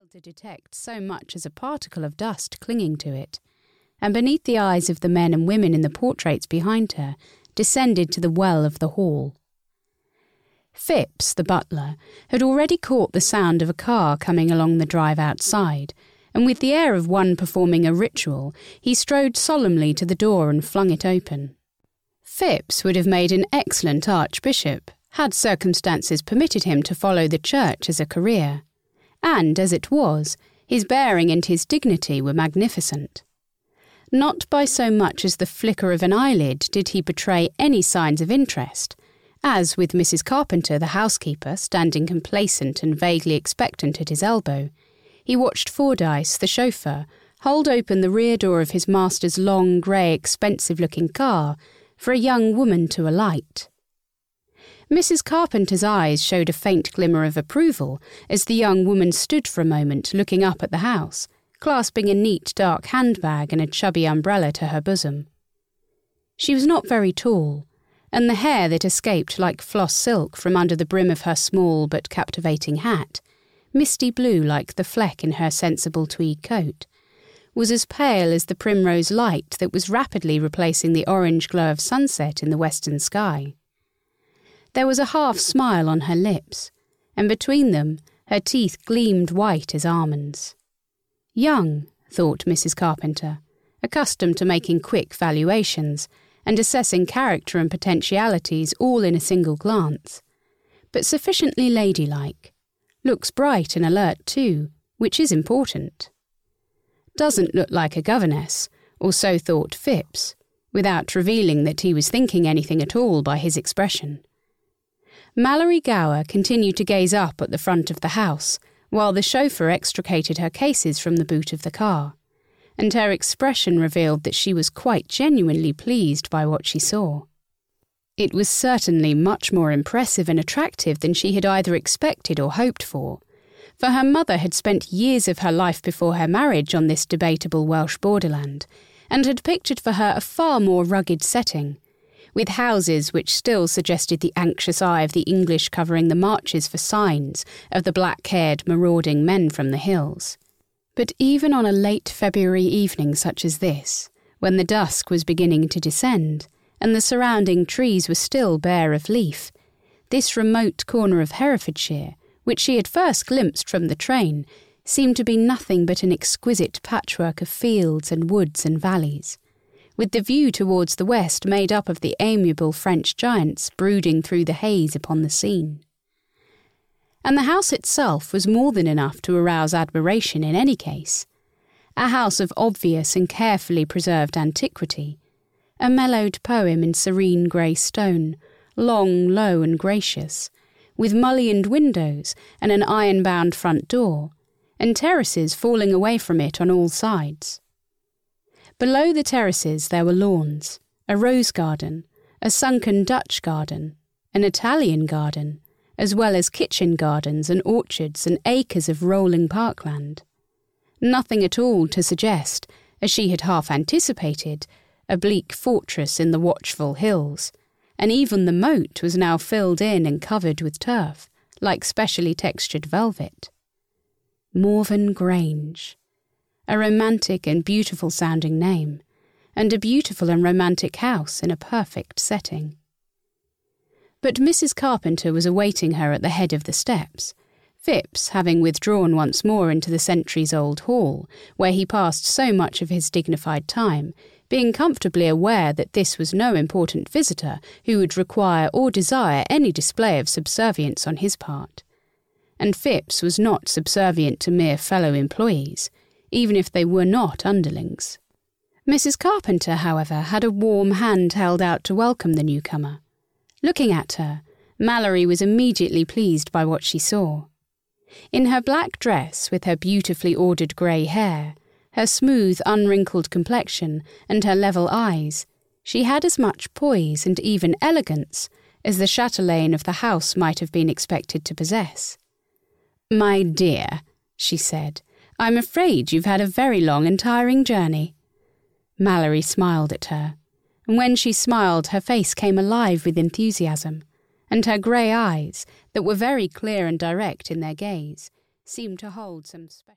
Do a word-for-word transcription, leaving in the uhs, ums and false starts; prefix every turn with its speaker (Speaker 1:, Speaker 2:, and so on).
Speaker 1: to detect so much as a particle of dust clinging to it, and beneath the eyes of the men and women in the portraits behind her, descended to the well of the hall. Phipps, the butler, had already caught the sound of a car coming along the drive outside, and with the air of one performing a ritual, he strode solemnly to the door and flung it open. Phipps would have made an excellent archbishop, had circumstances permitted him to follow the church as a career, and, as it was, his bearing and his dignity were magnificent. Not by so much as the flicker of an eyelid did he betray any signs of interest, as, with Missus Carpenter, the housekeeper, standing complacent and vaguely expectant at his elbow, he watched Fordyce, the chauffeur, hold open the rear door of his master's long, grey, expensive-looking car for a young woman to alight. Missus Carpenter's eyes showed a faint glimmer of approval as the young woman stood for a moment looking up at the house, clasping a neat dark handbag and a chubby umbrella to her bosom. She was not very tall, and the hair that escaped like floss silk from under the brim of her small but captivating hat, misty blue like the fleck in her sensible tweed coat, was as pale as the primrose light that was rapidly replacing the orange glow of sunset in the western sky. There was a half-smile on her lips, and between them her teeth gleamed white as almonds. Young, thought Missus Carpenter, accustomed to making quick valuations and assessing character and potentialities all in a single glance, but sufficiently ladylike. Looks bright and alert too, which is important. Doesn't look like a governess, or so thought Phipps, without revealing that he was thinking anything at all by his expression. Mallory Gower continued to gaze up at the front of the house, while the chauffeur extricated her cases from the boot of the car, and her expression revealed that she was quite genuinely pleased by what she saw. It was certainly much more impressive and attractive than she had either expected or hoped for, for her mother had spent years of her life before her marriage on this debatable Welsh borderland, and had pictured for her a far more rugged setting, with houses which still suggested the anxious eye of the English covering the marches for signs of the black-haired marauding men from the hills. But even on a late February evening such as this, when the dusk was beginning to descend, and the surrounding trees were still bare of leaf, this remote corner of Herefordshire, which she had first glimpsed from the train, seemed to be nothing but an exquisite patchwork of fields and woods and valleys, with the view towards the west made up of the amiable French giants brooding through the haze upon the scene. And the house itself was more than enough to arouse admiration in any case. A house of obvious and carefully preserved antiquity, a mellowed poem in serene grey stone, long, low and gracious, with mullioned windows and an iron-bound front door, and terraces falling away from it on all sides. Below the terraces there were lawns, a rose garden, a sunken Dutch garden, an Italian garden, as well as kitchen gardens and orchards and acres of rolling parkland. Nothing at all to suggest, as she had half anticipated, a bleak fortress in the watchful hills, and even the moat was now filled in and covered with turf, like specially textured velvet. Morven Grange. A romantic and beautiful-sounding name, and a beautiful and romantic house in a perfect setting. But Missus Carpenter was awaiting her at the head of the steps, Phipps having withdrawn once more into the centuries-old hall, where he passed so much of his dignified time, being comfortably aware that this was no important visitor who would require or desire any display of subservience on his part. And Phipps was not subservient to mere fellow-employees, even if they were not underlings. Missus Carpenter, however, had a warm hand held out to welcome the newcomer. Looking at her, Mallory was immediately pleased by what she saw. In her black dress, with her beautifully ordered grey hair, her smooth, unwrinkled complexion, and her level eyes, she had as much poise and even elegance as the chatelaine of the house might have been expected to possess. "My dear," she said, "I'm afraid you've had a very long and tiring journey." Mallory smiled at her, and when she smiled her face came alive with enthusiasm, and her grey eyes, that were very clear and direct in their gaze, seemed to hold some special